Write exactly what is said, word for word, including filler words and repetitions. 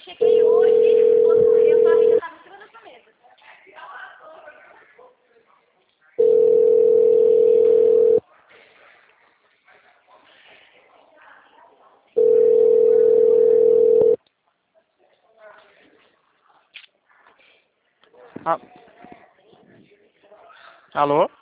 cheguei hoje, quando eu tava, já estava em cima da sua mesa. Ah. Alô?